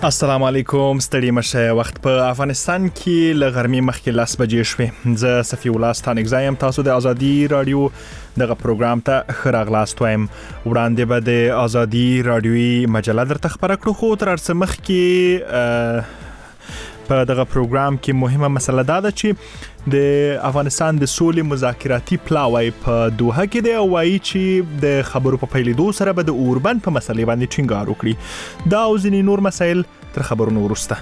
السلام علیکم، ستړي مشه. وخت په افغانستان کې ل غرمې مخکې 10 بجې شوې. زه صفي الله ستانک زایم. تاسو د ازادي رادیو دغه پروګرام ته ښه راغلاست وایم. وړاندې به د ازادي رادیوي مجله درته خبره کړو، خو تر څه مخکې په دغه پروګرام کې مهمه مسله دا ده چې د افغانستان د سولې مذاکراتي پلاوی په دوحه کې دی او وايي چې د خبرو په پیلېدو سره به د اوربند په مسلې باندې ټینګار وکړي. دا او ځینې نور مسایل تر خبرونو وروسته.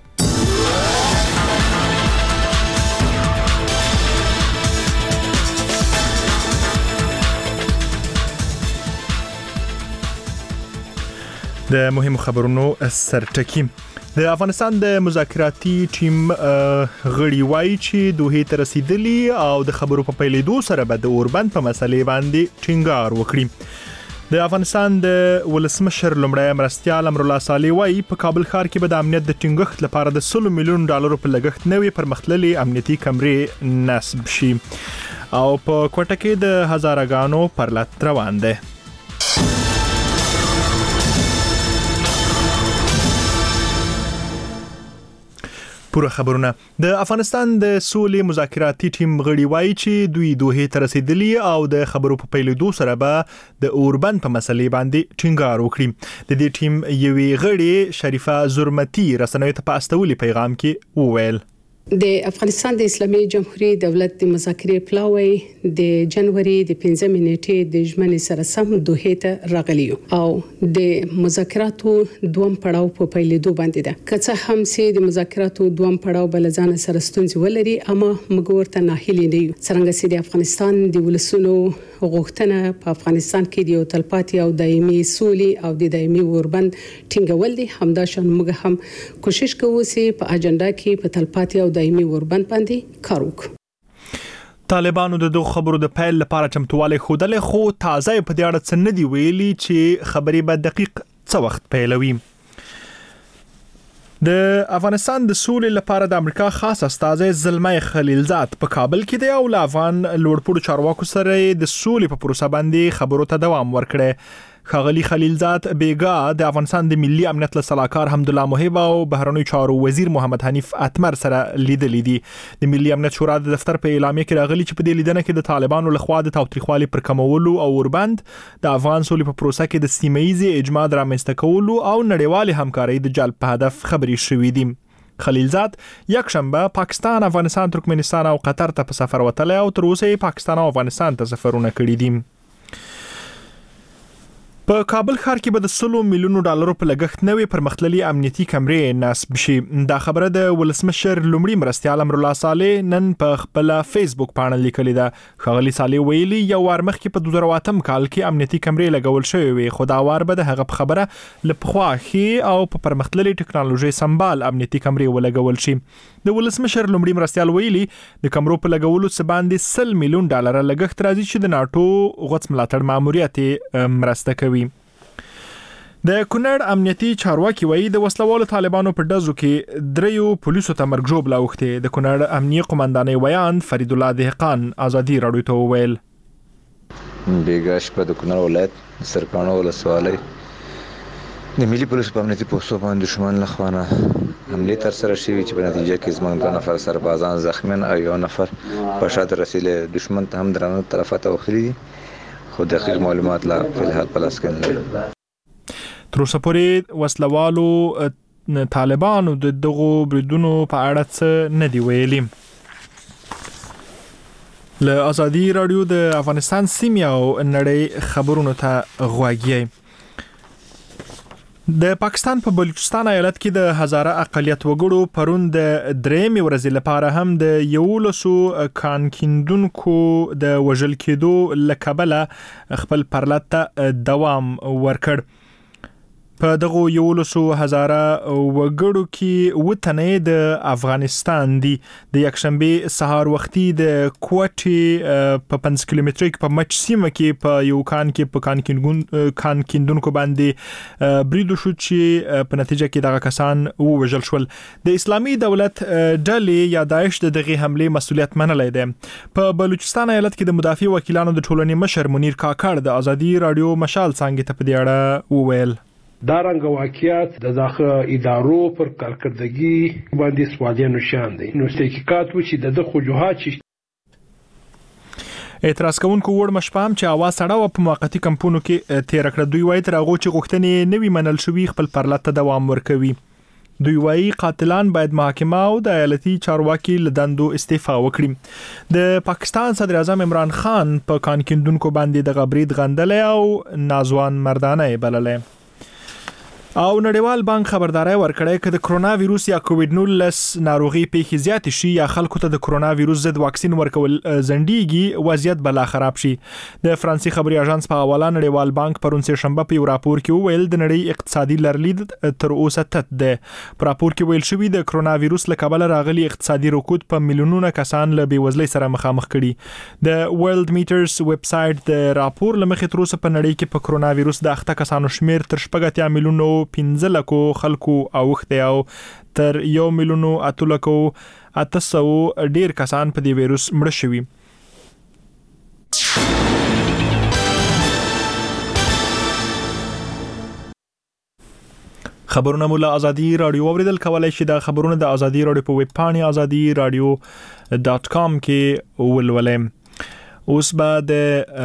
د مهمو خبرونو سرټکی. د افغانستان د مذاکراتي ټیم غړي وایي چې دوه ته رسیدلی او د خبرو په پیلېدو سره به د اوربند په مسلې باندې ټینګار وکړي. د افغانستان د ولسمشر لومړی مرستیال امرالله صالح وایي په کابل ښار کې به د امنیت د ټینګښت لپاره د $100 میلیون په لګښت نوې پرمختللي امنیتي کمرې نصب شي او په کوټه کې د هزارهګانو پرلط روان دی. پوره خبرونه. د افغانستان د سولې مذاکراتي ټیم غړي وایي چې دوی دوه ته رسیدلی او د خبرو په پیلېدو سره به د اوربند په مسلې باندې ټینګار وکړي. د دې ټیم یوې غړي شریفه زرمتی رسنیو ته په استولي پیغام کې وویل: د افغانستان د اسلامي جمهوریت دولت د مذاکرې پلاوی د جنوري د 15 نیټې د ژمنې سره سم دوه ته راغلی او د مذاکراتو دوم پړاو په پیلېدو باندې ده. که څه هم چې د مذاکراتو دوم پړاو بل ځان سره ستونزې ولري، اما موږ ورته ناهیلي نه یو. څنګه چې د افغانستان د ولسونو غوښتنه په افغانستان کې د تلپاتې او دایمي سولې او د دایمي اوربند ټینګول دي، همدا شان موږ هم کوشش کوو چې په اجنډا کې په تلپاتې او دایمي اوربند باندې کار وکړو. طالبانو د دوه خبرو د پیل لپاره چمتووالی ښودلی، خو تازه په دې اړه څه نه دي ویلي چې خبرې به دقیق څه وخت پیلوي. د افغانستان د سولې لپاره د امریکا خاص استازی زلمي خلیلزاد په کابل کې دی او له افغان لوړپوړو چارواکو سره د سولې په پروسه باندې خبرو ته دوام ورکړي. ښاغلي خلیلزاد بیګا د افغانستان د ملي امنیت له سلاکار حمدالله محب او بهرنیو چارو وزیر محمد حنیف اتمر سره لیدلي دي. د ملي امنیت شورا د دفتر په اعلامیه کې راغلي چې په دې لیدنه کې د طالبانو لخوا د تاوتریخوالي پر کمولو او اوربند د افغان سولې په پروسه کې د سیمه‌ایزي اجماع رامنځته کولو او نړیوالې همکارۍ د جلب په هدف خبرې شوې دي. خلیلزاد یکشنبه پاکستان، افغانستان، ترکمنستان او قطر ته په سفر وتلی او تر اوسه پاکستان او افغانستان ته سفرونه کړي دي. په کابل ښار کې به د $100 میلیون په لګښت نوې پرمختللي امنیتي کمرې نصب شي. دا خبره د ولسمشر لومړي مرستیال امرالله صالح نن په خپل فیسبوک باندې لیکلې ده. ښاغلي صالح ویلي یو وار مخکې په 2008 کال کې امنیتي کمرې لګول شوې وي، خو دا وار به د هغه په خبره له پخوا ښې او په پرمختللي ټکنالوژي سمبال امنیتي کمرې ولګول شي. د ولسمشر لومړي مرستیال ویلي د کمرو په لګولو څخه باندې $100 میلیون لګښت راځي چې د ناتو غوڅ ملاتړ ماموریت مرسته کوي. د کونړ امنیتي چارواکي وایي د وسلوالو طالبانو په ډزو کې 3 پولیسو ته مرګ ژوبله اوښتې. د کونړ امنیتي قومندانۍ ویان فرید الله دهقان ازادي رادیو ته وویل: بیګا شپه د کونړ ولایت سرکانو ولسوالۍ د ملي پولیسو په امنیتي پوستو باندې دښمن له خوا نه حملې ترسره شوې چې په نتیجه کې زموږ 2 نفر سربازان زخمیان او 1 نفر په شاته رسیدلی. دښمن ته هم درانه طرفه ته وخلي دي، خو دقیق معلومات لا په الحال په لاس کې نه لري. تر اوسه پورې وسلوالو طالبانو د دغو بریدونو په اړه څه نه دی ویلي. له ازادي رادیو د افغانستان سیمې او نړۍ خبرونو ته غوږی. د پاکستان په بلوچستان ایالت کې د هزاره اقلیت وګړو پرون د 3 ورځې لپاره هم د 11 کانکیندونکو د وژل کېدو لکبله خپل پرلط ته دوام ورکړ. په دغه 11,000 وګړو کې وتنې د افغانستان دي. د یکشنبه سهار وختي د کوټي په 5 کیلومتر کې په مچ سیمه کې په یو کان کې په کانکیندونکو باندې بریدو شو چې په نتیجه کې دغه کسان ووژل شول. د اسلامي دولت ډلې یا داعش دغه حمله مسؤلیت منلای دی. په بلوچستان ایالت کې د مدافع وکیلانو د ټولنې مشر منیر کاکړ د ازادي رادیو مشال څنګه ته په دې اړه وویل: دا رنګ واقعیت د داخله ادارو پر کارکردګي باندې سوالونه نشان دي. نو تحقیقات و چې د خجوهات اعتراض کوونکو وړ مشپام چې اواز سړاو په موقتی کمپونو کې تیر کړ. دوی وایي تر هغه چې غوښتنې نوي منل شوی خپل پرلط دوام ورکوي. دوی وایي قاتلان باید محاکمه او د ایالتي چارواکي لدندو استعفا وکړي. د پاکستان صدر اعظم عمران خان په کان کیندونکو باندې د غبرید غندلې او نازوان مردانه بللې. او نړیوال بانک خبرداري ورکړې چې د کرونا وایروس یا کووډ 19 ناروغي پیښې زیات شي یا خلکو ته د کرونا وایروس ضد واکسین ورکول زندګي وضعیت بلا خراب شي. د فرانسې خبري اژانس په حواله نړیوال بانک پرون سه شنبه په راپور کې ویل د نړۍ اقتصادي لرلید تر اوسه تت ده. په راپور کې ویل شوی د کرونا وایروس له کبله راغلي اقتصادي رکود په میلیونونو کسان له بیوزلۍ سره مخامخ کړي. د ورلد میټرز ویب سټ د راپور لمخې تر اوسه په نړۍ کې په کرونا وایروس د اخته کسانو شمیر تر 15 میلیونو 15 لکو خلکو اوخته او تر 1 میلیونو 8 لکو 800 ډیر کسان په دې وایروس مړ شوي. خبرونه مولا ازادي رادیو اوریدل کولای شي. د خبرونه د ازادي رادیو په ویب پاڼه azadiiradio.com کې ولولئ. اوس به د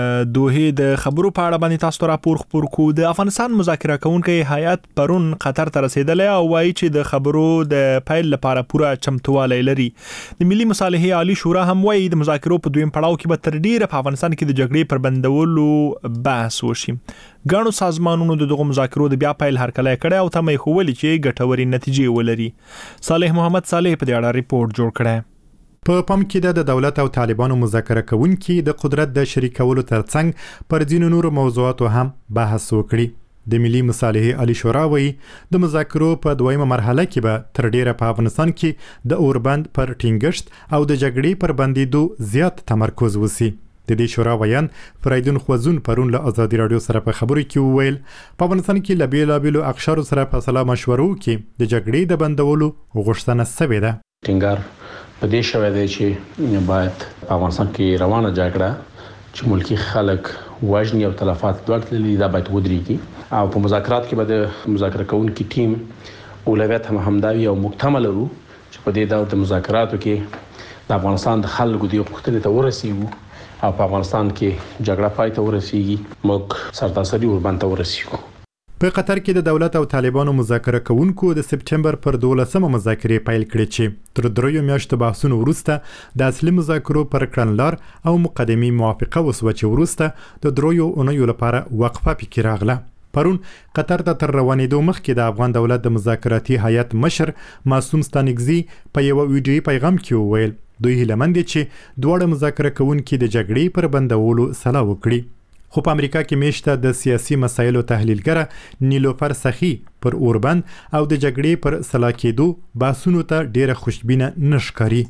دوه د خبرو په اړه باندې تاسو راپور خبر کو. د افغانستان مذاکره کوونکي هیئت پرون قطر ته رسیدلې او وایي چې د خبرو د پیل لپاره پوره چمتوالی لري. د ملي مصالحې عالی شورا هم وایي د مذاکرو په دویم پړاو کې به تر ډیره په افغانستان کې د جګړې پر بندولو بحث وشي. ګڼو سازمانونو دغه مذاکرو د بیا پیل هرکلی کړی او تمه یې ښودلې چې ګټورې نتیجې ولري. صالح محمد صالح په دې اړه ریپورت جوړ کړی. په پام کې د دولت او طالبانو مذاکره کوونکي د قدرت د شریکولو ترڅنګ پر ځینو نورو موضوعاتو هم بحث وکړي. د ملي مصالحې عالی شورا وایي د مذاکرو په دویمه مرحله کې به تر ډیره په افغانستان کې د اوربند پر ټینګښت او د جګړې پر بندیدو زیات تمرکز وسی. د دې شورا ویان فریدون خوځون پرون له ازادي رادیو سره په خبرو کې وویل په افغانستان کې له بیلابیلو اقشارو سره په سلا مشورو کې د جګړې د بندولو غوښتنه شوې ده. ټینګار په دې شوه دی چې باید په افغانستان کې روانه جګړه چې ملکی خلک وژني او تلفات دوکلي دا باید ودرېږي او په مذاکرات کې به د مذاکره کوونکي ټیم اولویت هم همداوي او مکتمل ورو چې په دې ډول د مذاکراتو کې د افغانستان د خلکو د حقوقو ته ورسیږو او په افغانستان کې جګړه پای ته ورسیږي موږ سرتاسري اوربند ته ورسیږو. په قطر کې د دولت او طالبانو مذاکره کوونکو د سپټمبر پر 12مه مذاکرې پیل کړې چې تر 3 میاشتو بحثونو وروسته د اصلي مذاکرو پر کړنلار او مقدمي موافقه وسوه چې وروسته د 3 اونیو لپاره وقفه پکې راغله. پرون قطر ته تر روانېدو مخکې د افغان دولت د مذاکراتي هیئت مشر معصوم ستانکزي په یو ویډیوي پیغام کې وویل دوی هیله مند دي چې دواړه مذاکره کوونکي د جګړې پر بندولو سلا وکړي. خو په امریکا کې میشته د سیاسي مسایلو تحلیلګره نیلوفر سخی پر اوربند او د جګړې پر سلا کېدو بحثونو ته ډیره خوشبینه نشکاري.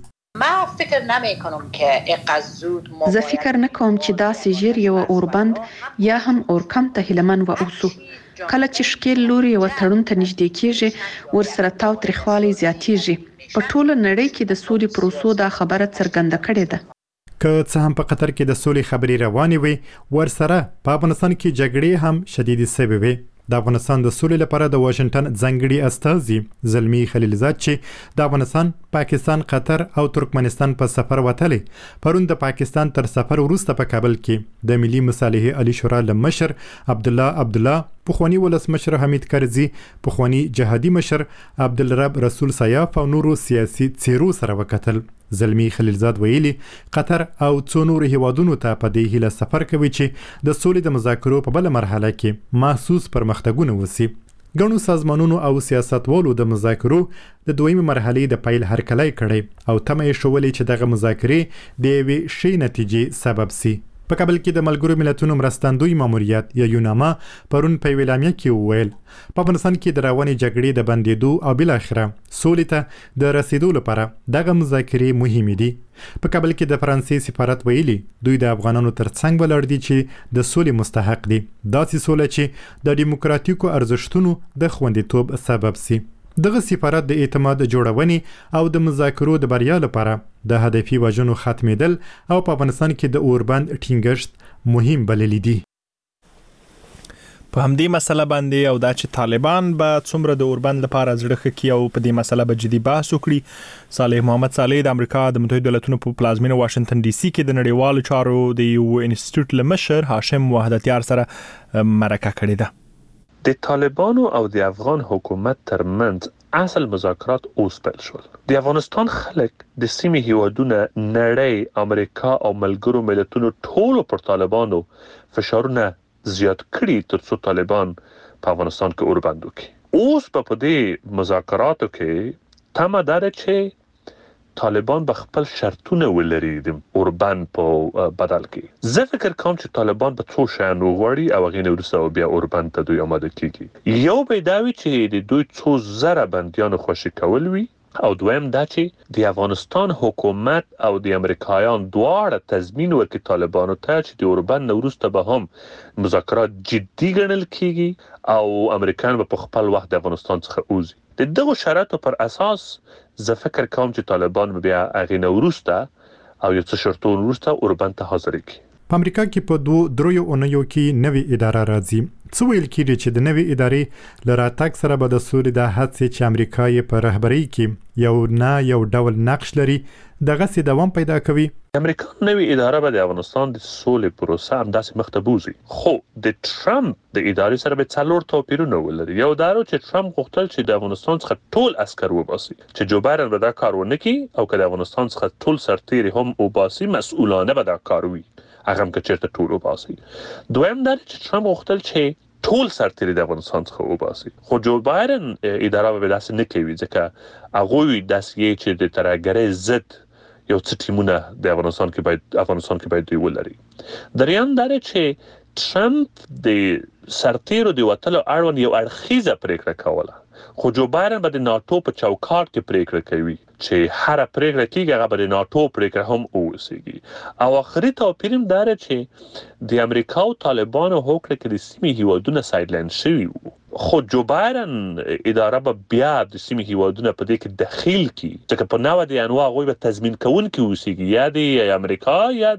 زه فکر نه کوم چې دا سجیر یو اوربند یا هم اورکم ته هلمن و اوسو. کله چې شکل لوري او تړون ته نږدې کېږي ورسره تاو تریخوالی زیاتیږي. په ټوله نړۍ کې د سولې پروسو دا خبره څرګنده کړې ده. که څه هم په قطر کې د سولې خبرې روانې وي ورسره په افغانستان کې جګړې هم شدیدې سوي وي. د افغانستان د سولې لپاره د واشنگټن ځانګړي استازي زلمی خلیلزاد چې د افغانستان، پاکستان، قطر او ترکمنستان په سفر وتلی پرون د پاکستان تر سفر وروسته په کابل کې د ملي مصالحې عالی شورا مشر عبدالله پخوانی ولسمشر حمید کرزي، پخوانی جهادي مشر عبدالرب رسول سیاف او نورو سیاسي څیرو سره وکتل. زلمی خلیلزاد ویلي قطر او څو نورو هیوادونو ته په دې هیله سفر کوي چې د سولې د مذاکرو په بل مرحله کې محسوس پرمختګونه وسی. ګڼو سازمانونو او سیاستوالو د مذاکرو د دویمه مرحلې د پیل هرکلی کړی او تمه یې شولې چې دغه مذاکرې د یوې ښې نتیجې سبب سي. په کابل کې د ملګرو ملتونو مرستندوی ماموریت یا یوناما پرون په اعلامیه کې وویل په افغانستان کې د روانې جګړې د بندیدو او بل اخره سولې ته د رسیدو لپاره دغه مذاکرې مهمې دي. په کابل کې د فرانسې سفارت ویلي دوی د افغانانو ترڅنګ ولاړ دي چې د سولې مستحق دي. داسې سوله چې د دیموکراتیکو ارزښتونو د خوندیتوب سبب سي. دغه سفارت د اعتماد جوړونې او د مذاکرو د بریا لپاره د هدفي وژنو ختمېدل او په افغانستان کې د اوربند ټینګښت مهم بللی دي. په همدې مسله باندې او دا چې طالبان به څومره د اوربند لپاره زړه کی او په دې مسله به جدي بحث وکړي. صالح محمد صالح د امریکا د متحده ایالاتو په پلازمینه واشنگټن ډي سي کې د نړیوالو چارو د یو انسټیټیوټ لمشر هاشم وحدتیار سره مرکه کړې ده. د طالبانو او د افغان حکومت ترمنځ اصل مذاکرات اوس پیل شول. د افغانستان خلک د سیمې هیوادونه نړۍ امریکا او ملګرو ملتونو ټولو پر طالبانو فشارونه زیات کړي ترڅو طالبان په افغانستان کې اوربند وکړي. اوس په دې مذاکراتو کې تمه ده چې طالبان به خپل شرطونه ولري د اوربند په بدل کې. زه فکر کوم چې طالبان به څو شیان وغواړي او هغه نه ورسره بیا اوربند ته دوی آماده کیږي. یو به دا وي چې د دوی څو زره بندیانو خوشي کول وي او دویم دا چې د افغانستان حکومت او د امریکایان دواړه تضمین ورکړي طالبانو ته چې د اوربند نه وروسته به هم مذاکرات جدي ګڼل کیږي او امریکایان به په خپل وخت د افغانستان څخه وځي. د دغه شرایطو پر اساس زه فکر کوم چې طالبان بیا هغه نه وروسته او یو څه شرطونه وروسته اوربند ته حاضر کړي. په امریکا کې په 2 اونیو کې نوې اداره راځي. څه ویل کېږي چې د نوې ادارې له راتګ سره به د سولې د هڅې چې امریکا یې په رهبرۍ کې یو ډول نقش لري دغه دوام پیدا کوي. امریکا نوې اداره به د افغانستان د سولې پروسه همداسې مخ ته بوزي. خو د ټرمپ د ادارې سره به څلور توپیرونه ولري. یو دا چې ټرمپ غوښتل چې د افغانستان څخه ټول عسكر وباسي چې جو بایدن به دا کار ونه کړي او که د افغانستان څخه ټول سرتیري هم وباسي مسؤلانه به دا کار وي. هغه هم که چیرته ټول وباسي. دویم دا چې ټرمپ غوښتل چې ټول سرتیري د افغانستان څخه وباسي. خو جو بایدن اداره به داسې نه کوي ځکه هغه داسې چې د ترهګرۍ ضد یو څه ټیمونه د افغانستان کې باید دوی ولري. دریم دا چې ټرمپ د سرتیرو د وټلو اړوند یو اړخیزه پریکړه کوله. خو جو بایدن به د ناتو په چوکاټ کې پریکړه کوي چې هر پریکړه کیږي هغه به د ناتو پریکړه هم اوسېږي. او اخري توپیر هم دا چې د امریکا او طالبانو هوکړه کې د سیمې هیوادونه سایډلاین شوي وو. خو جو بایدن اداره به بیا د سیمې هیوادونه په دې کې دخیل کی چې په 90 انواع غوي به تضمین کوونکي اوسېږي یا د امریکا یا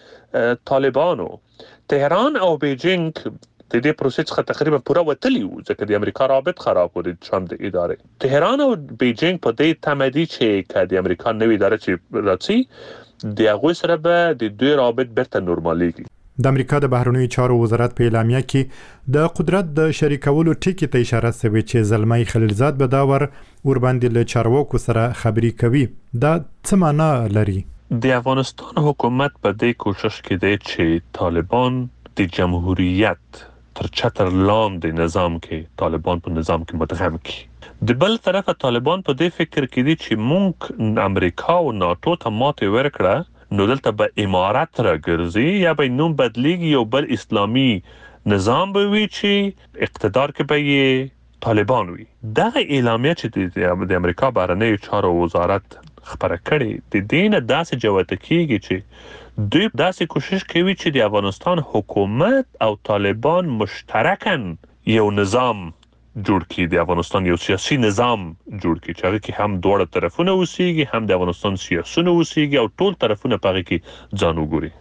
د طالبانو. تهران او بیجینګ د دې پروسې څخه تقریبا پوره وتلی وو ځکه د امریکا رابط خراب و د ټرمپ د ادارې. تهران او بیجینګ په دې تمدي چې د امریکا نوې اداره چې راځي د هغه سره به د دوی رابط برته نورمالېږي. د امریکا د بهرنیو چارو وزارت په اعلامیه کې د قدرت د شریکولو ټکی ته اشاره شوې چې زلمی خلیلزاد به دا ورباندې له چارواکو سره خبري کوي. دا څه معنا لري؟ د افغانستان حکومت په دې کوشش کې دی چې طالبان د جمهوریت تر چتر لاندې نظام کې طالبان په نظام کې مدغم کړي. د بل طرف طالبان په دې فکر کې دي چې مونږ امریکا او ناتو ته ماته ورکړه نو دلته به امارات راګرځي یا به نوم بدلیږي یو بل اسلامي نظام به وي چې اقتدار کې به یې طالبان وي. دغه اعلامیه چې د امریکا بهرنیو چارو وزارت خبره کړې د دینه داسې جوته کیږي چې دوی داسې کوشش کوي چې د افغانستان حکومت او طالبان مشترکاً یو نظام جوړ کړي، د افغانستان یو سیاسي نظام جوړ کړي چې هغه کې هم دوه طرفونه اوسېږي، هم د افغانستان سیاسونه اوسېږي او ټول طرفونه په هغه کې ځان وګوري.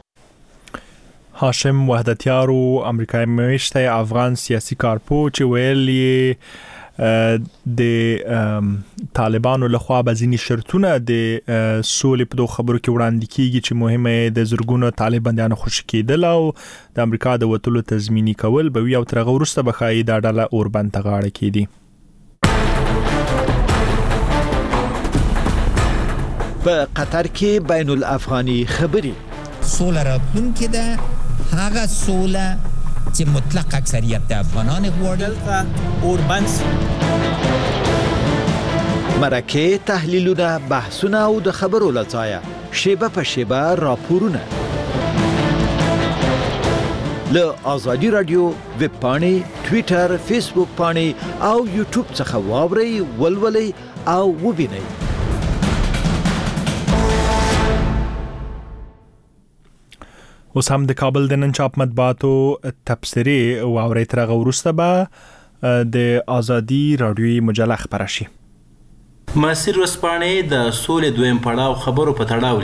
هاشم وحدتیار امریکای میشته افغان سیاسي کارپو چې ویلي د طالبانو لخوا به ځینې شرطونه د سولې په دوه خبرو کې وړاندې کیږي چې مهمه د زرګونو طالبانیانو خوشی کېدل او د امریکا د وټلو تضمینی کول به وي او ترغه ورسته به خای د ډله اوربند ته غاړه کیدي. په قطر کې بین الافغاني خبري سوله راتلونکې ده، هغه سوله چې مطلق اکثریت د افغانان غواړي. اوربند مرکه تحلیلونه بحثونه او د خبرو لځایه شیبه په شیبه راپورونه له آزادی رادیو ویب پاڼې ټوئیټر فیسبوک پاڼې او یوټیوب څخه واورئ ولولئ او وبینئ. اوس هم د کابل د نن چاپ مطبوعاتو تبصرې واوري ترغه ورسته به د آزادی رادیوي مجله خبره شي. ماسیر وسپانې د سولې دویم پړاو خبرو په تړاو